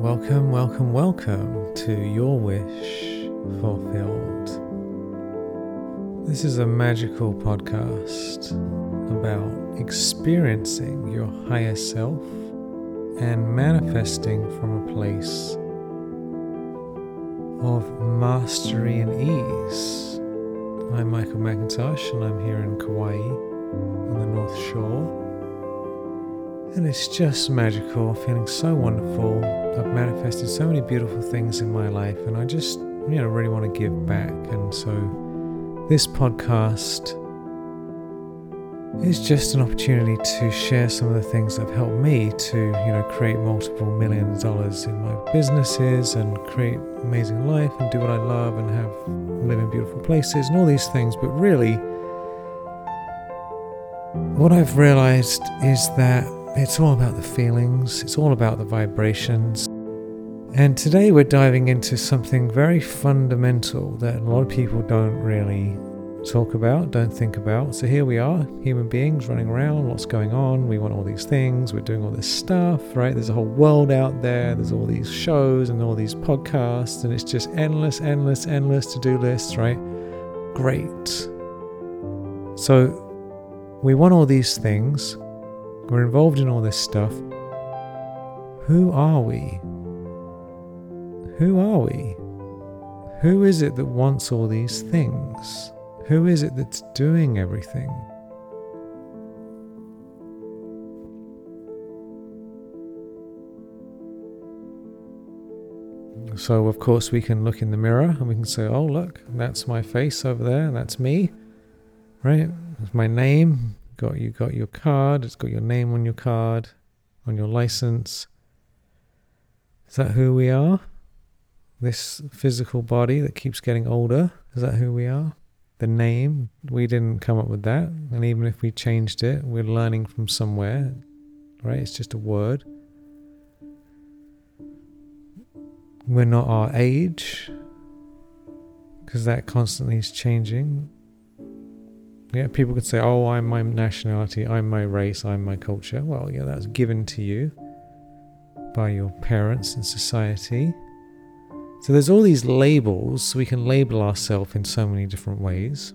Welcome, welcome, welcome to Your Wish Fulfilled. This is a magical podcast about experiencing your higher self and manifesting from a place of mastery and ease. I'm Michael McIntosh and I'm here in Kauai on the North Shore. And it's just magical, feeling so wonderful. I've manifested so many beautiful things in my life and I just, really want to give back. And so this podcast is just an opportunity to share some of the things that have helped me to, create multiple millions of dollars in my businesses and create amazing life and do what I love and live in beautiful places and all these things. But really, what I've realized is that it's all about the feelings, it's all about the vibrations. And today we're diving into something very fundamental that a lot of people don't really talk about, don't think about. So here we are, human beings running around, what's going on? We want all these things, we're doing all this stuff, right? There's a whole world out there, there's all these shows and all these podcasts, and it's just endless to-do lists, right? Great. So we want all these things. We're involved in all this stuff. Who are we? Who are we? Who is it that wants all these things? Who is it that's doing everything? So, of course, we can look in the mirror and we can say, oh, look, that's my face over there. That's me, right? That's my name. You got your card, it's got your name on your card, on your license. Is that who we are? This physical body that keeps getting older, is that who we are? The name, we didn't come up with that. And even if we changed it, we're learning from somewhere, right? It's just a word. We're not our age, because that constantly is changing. Yeah, people could say, oh, I'm my nationality, I'm my race, I'm my culture. Well, yeah, that's given to you by your parents and society. So there's all these labels. We can label ourselves in so many different ways.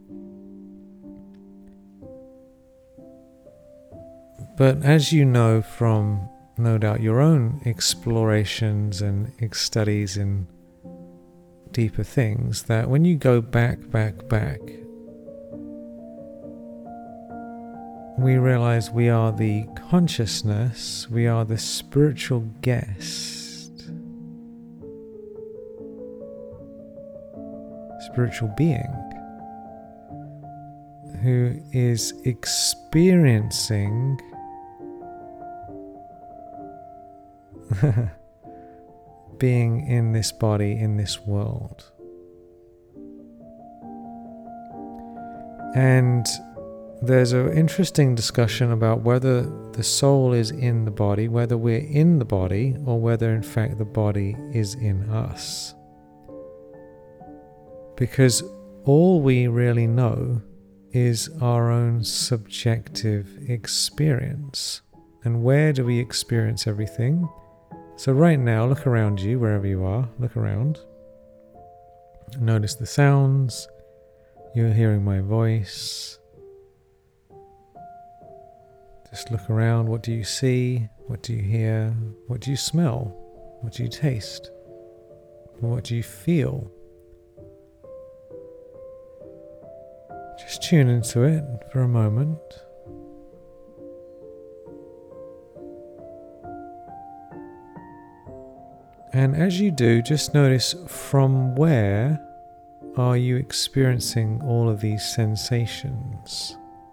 But as you know from, no doubt, your own explorations and studies in deeper things, that when you go back, we realize we are the consciousness, we are the spiritual guest, spiritual being, who is experiencing being in this body, in this world. And there's an interesting discussion about whether the soul is in the body, whether we're in the body, or whether in fact the body is in us. Because all we really know is our own subjective experience. And where do we experience everything? So right now, look around you, wherever you are, look around. Notice the sounds. You're hearing my voice. Just look around. What do you see? What do you hear? What do you smell? What do you taste? What do you feel? Just tune into it for a moment. And as you do, just notice from where are you experiencing all of these sensations?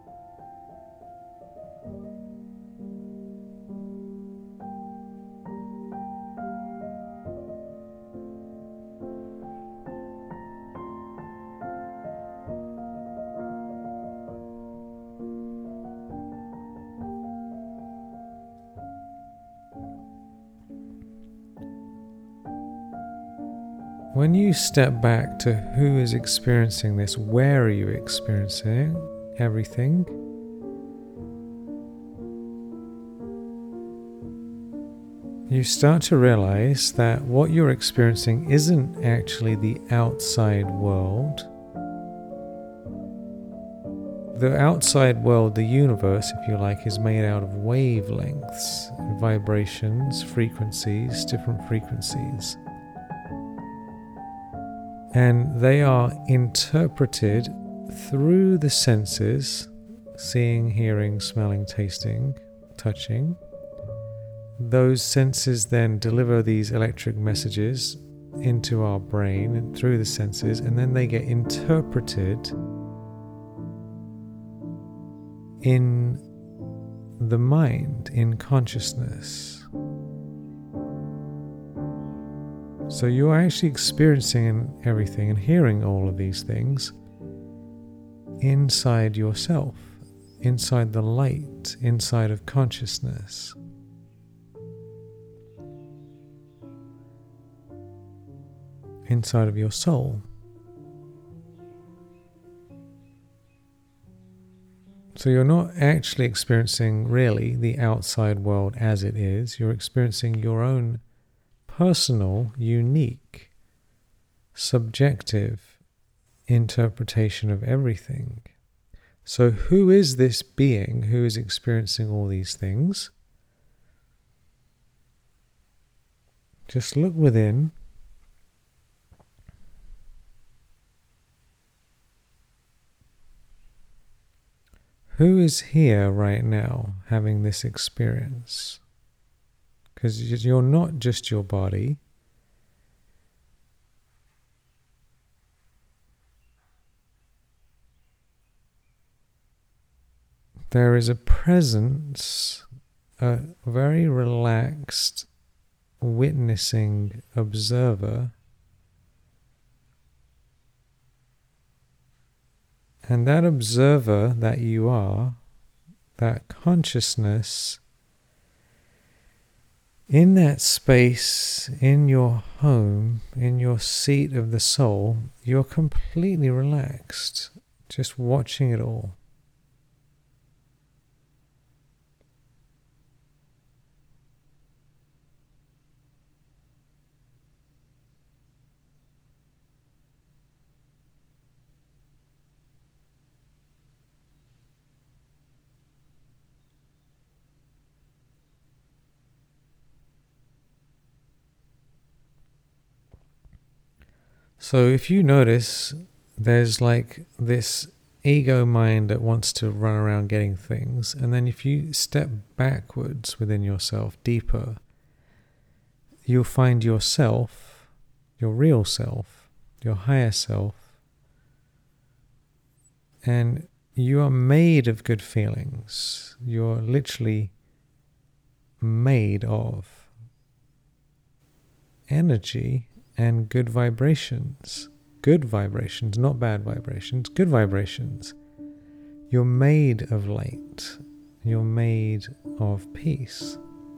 When you step back to who is experiencing this, where are you experiencing everything? you start to realize that what you're experiencing isn't actually the outside world. The outside world, the universe, if you like, is made out of wavelengths, vibrations, frequencies, different frequencies. And they are interpreted through the senses, seeing, hearing, smelling, tasting, touching. Those senses then deliver these electric messages into our brain and through the senses, and then they get interpreted in the mind, in consciousness. So you're actually experiencing everything and hearing all of these things inside yourself, inside the light, inside of consciousness. Inside of your soul. So you're not actually experiencing really the outside world as it is. You're experiencing your own personal, unique, subjective interpretation of everything. So who is this being who is experiencing all these things? Just look within. Who is here right now having this experience? Because you're not just your body. There is a presence, a very relaxed, witnessing observer. And that observer that you are, that consciousness, in that space, in your home, in your seat of the soul, you're completely relaxed, just watching it all. So if you notice, there's like this ego mind that wants to run around getting things, and then if you step backwards within yourself, deeper, you'll find yourself, your real self, your higher self, and you are made of good feelings. You're literally made of energy and good vibrations. Good vibrations, not bad vibrations, good vibrations. You're made of light. You're made of peace.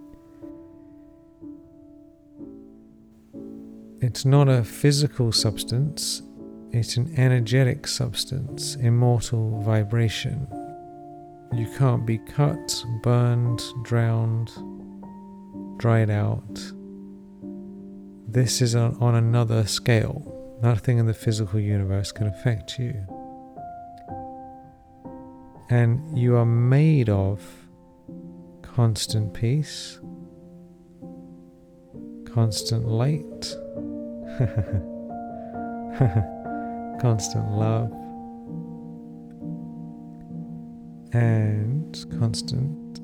It's not a physical substance, it's an energetic substance, immortal vibration. You can't be cut, burned, drowned, dried out. This is on another scale. Nothing in the physical universe can affect you. And you are made of constant peace, constant light, constant love, and constant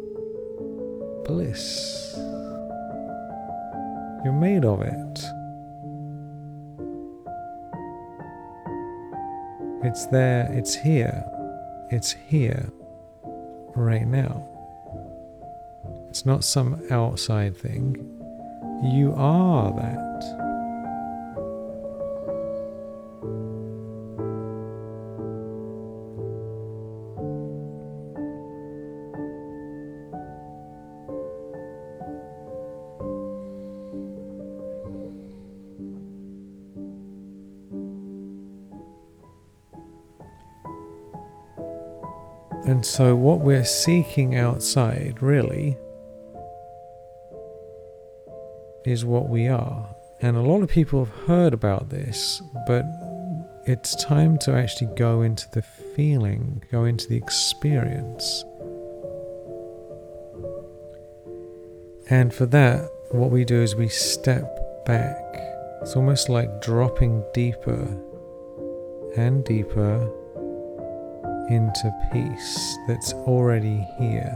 bliss. You're made of it. It's there, it's here right now. It's not some outside thing. You are that. And so what we're seeking outside, really, is what we are. And a lot of people have heard about this, but it's time to actually go into the feeling, go into the experience. And for that, what we do is we step back. It's almost like dropping deeper and deeper into peace that's already here.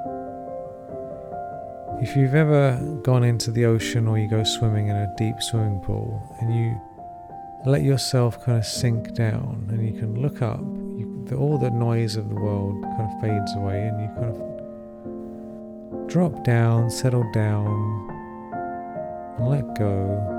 If you've ever gone into the ocean or you go swimming in a deep swimming pool and you let yourself kind of sink down and you can look up, all the noise of the world kind of fades away and you kind of drop down, settle down, and let go.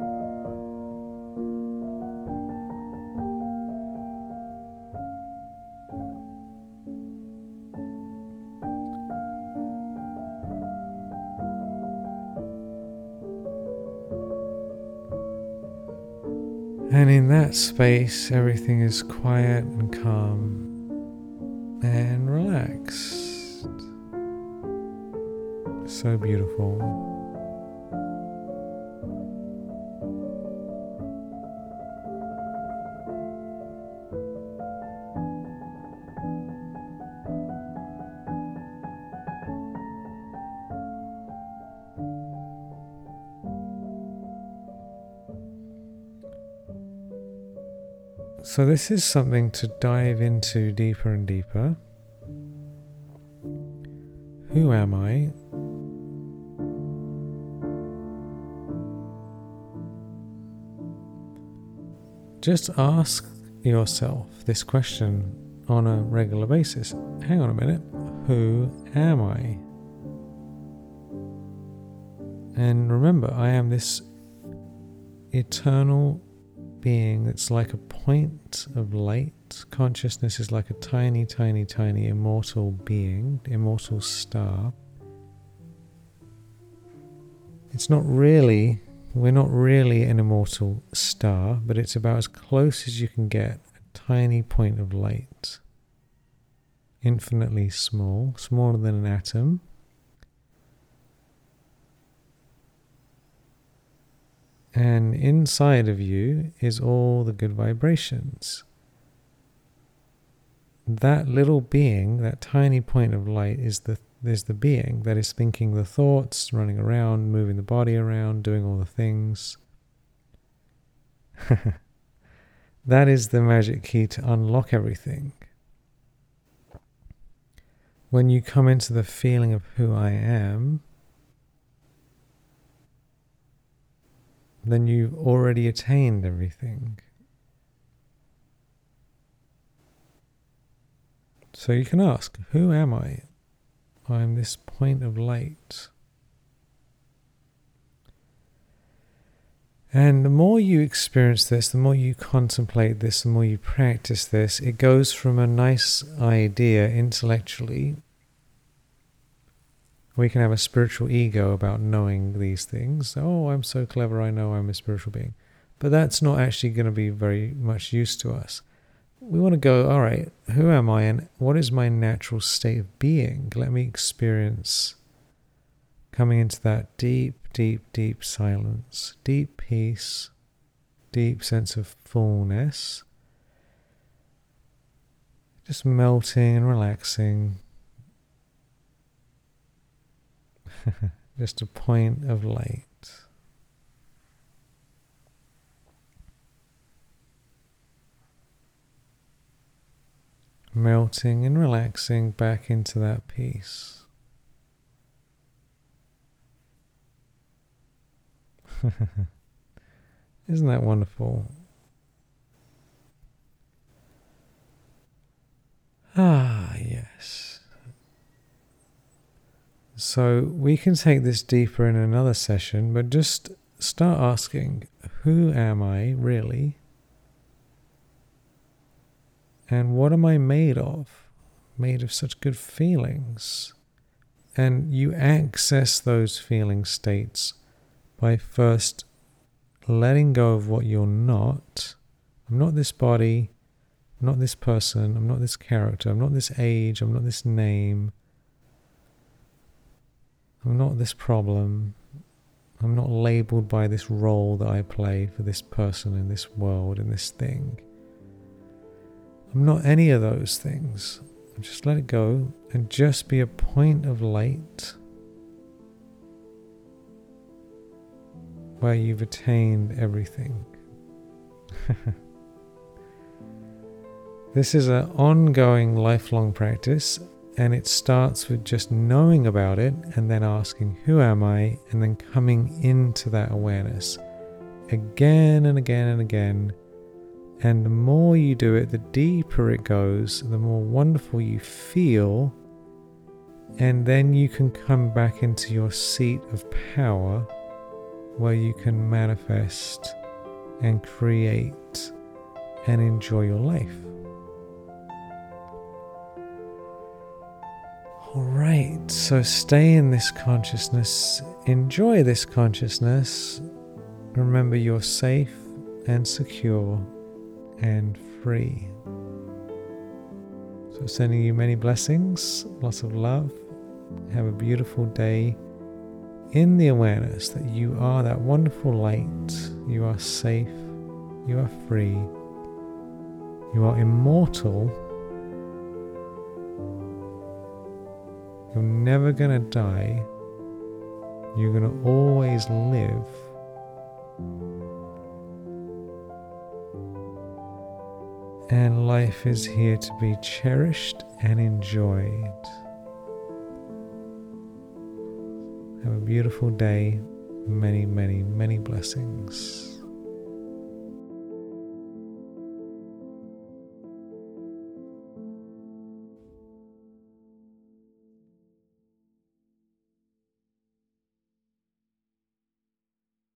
And in that space, everything is quiet and calm and relaxed. So beautiful. So this is something to dive into deeper and deeper. Who am I? Just ask yourself this question on a regular basis. Hang on a minute. Who am I? And remember, I am this eternal being that's like a point of light. Consciousness is like a tiny, tiny, tiny immortal being, immortal star. We're not really an immortal star, but it's about as close as you can get a tiny point of light. Infinitely small, smaller than an atom. And inside of you is all the good vibrations. That little being, that tiny point of light is the being that is thinking the thoughts, running around, moving the body around, doing all the things. That is the magic key to unlock everything. When you come into the feeling of who I am, then you've already attained everything. So you can ask, who am I? I'm this point of light. And the more you experience this, the more you contemplate this, the more you practice this, it goes from a nice idea intellectually. We can have a spiritual ego about knowing these things. Oh, I'm so clever, I know I'm a spiritual being. But that's not actually going to be very much use to us. We want to go, all right, who am I and what is my natural state of being? Let me experience coming into that deep, deep, deep silence, deep peace, deep sense of fullness. Just melting and relaxing. Just a point of light. Melting and relaxing back into that peace. Isn't that wonderful? Ah, yes. So we can take this deeper in another session, but just start asking, who am I really? And what am I made of? Made of such good feelings. And you access those feeling states by first letting go of what you're not. I'm not this body, I'm not this person, I'm not this character, I'm not this age, I'm not this name. I'm not this problem. I'm not labeled by this role that I play for this person in this world, in this thing. I'm not any of those things. Just let it go and just be a point of light where you've attained everything. This is an ongoing, lifelong practice, and it starts with just knowing about it and then asking, who am I? And then coming into that awareness again and again and again. And the more you do it, the deeper it goes, the more wonderful you feel. And then you can come back into your seat of power where you can manifest and create and enjoy your life. Alright, so stay in this consciousness, enjoy this consciousness. Remember, you're safe and secure and free. So sending you many blessings, lots of love. Have a beautiful day in the awareness that you are that wonderful light. You are safe, you are free, you are immortal. You're never gonna die. You're gonna always live. And life is here to be cherished and enjoyed. Have a beautiful day. Many, many, many blessings.